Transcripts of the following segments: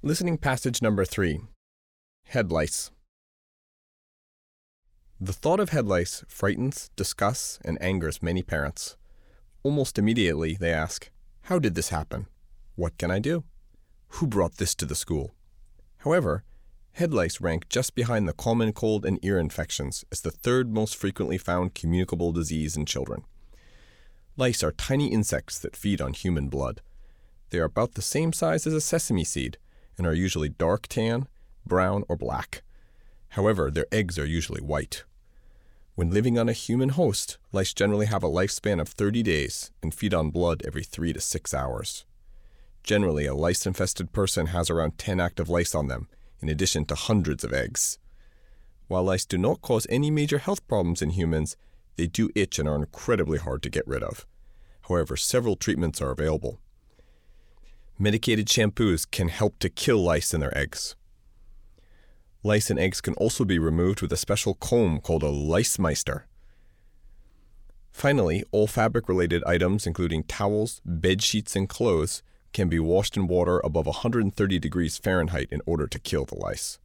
Listening passage number 3. Head lice. The thought of head lice frightens, disgusts, and angers many parents. Almost immediately they ask, how did this happen? What can I do? Who brought this to the school? However, head lice rank just behind the common cold and ear infections as the third most frequently found communicable disease in children. Lice are tiny insects that feed on human blood. They are about the same size as a sesame seed and are usually dark tan, brown, or black. However, their eggs are usually white. When living on a human host, lice generally have a lifespan of 30 days and feed on blood every 3 to 6 hours. Generally, a lice-infested person has around 10 active lice on them, in addition to hundreds of eggs. While lice do not cause any major health problems in humans, they do itch and are incredibly hard to get rid of. However, several treatments are available. Medicated shampoos can help to kill lice in their eggs. Lice in eggs can also be removed with a special comb called a Licemeister. Finally, all fabric-related items, including towels, bed sheets, and clothes, can be washed in water above 130 degrees Fahrenheit in order to kill the lice.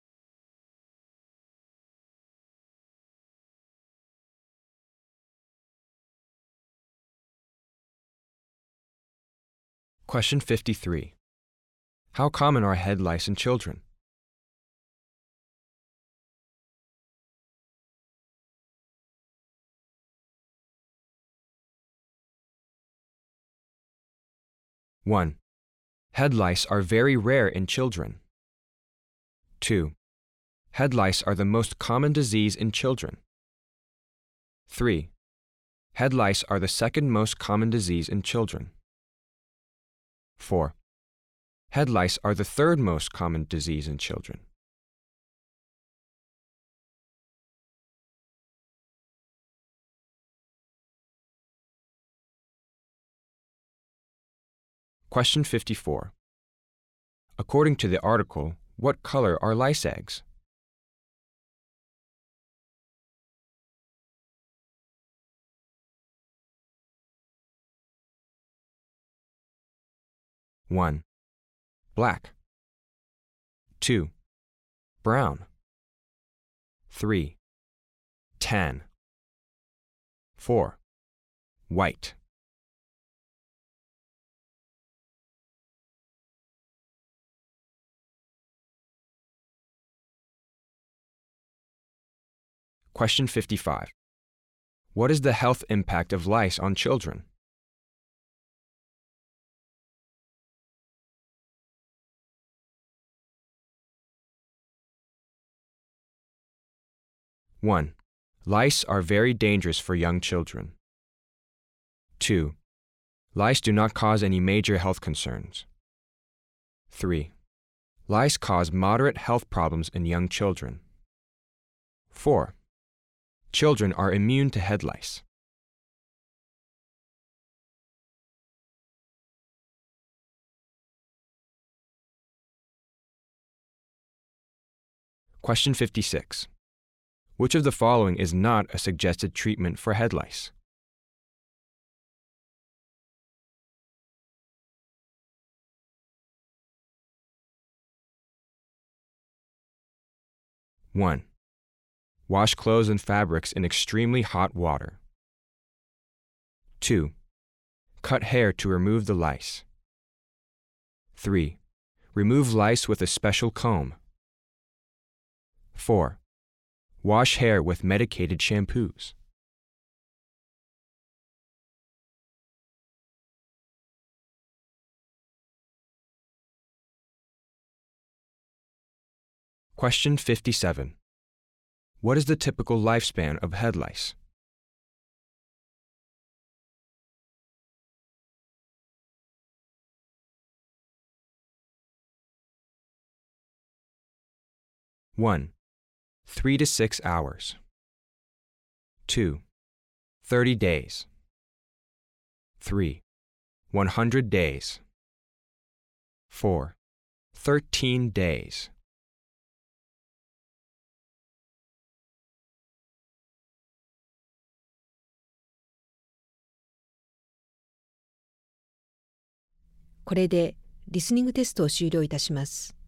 Question 53. How common are head lice in children? One. Head lice are very rare in children. 2. Head lice are the most common disease in children. 3. Head lice are the second most common disease in children. 4. Head lice are the third most common disease in children. Question 54. According to the article, what color are lice eggs? One. Black. 2. Brown. 3. Tan. 4. White. Question 55. What is the health impact of lice on children? One. Lice are very dangerous for young children. 2. Lice do not cause any major health concerns. 3. Lice cause moderate health problems in young children. 4. Children are immune to head lice. Question 56. Which of the following is not a suggested treatment for head lice? One. Wash clothes and fabrics in extremely hot water. 2. Cut hair to remove the lice. 3. Remove lice with a special comb. 4. Wash hair with medicated shampoos. Question 57. What is the typical lifespan of head lice? One. 3 to 6 hours. 2. 30 days. 3. 100 days. 4. 13 days. これでリスニングテストを終了いたします。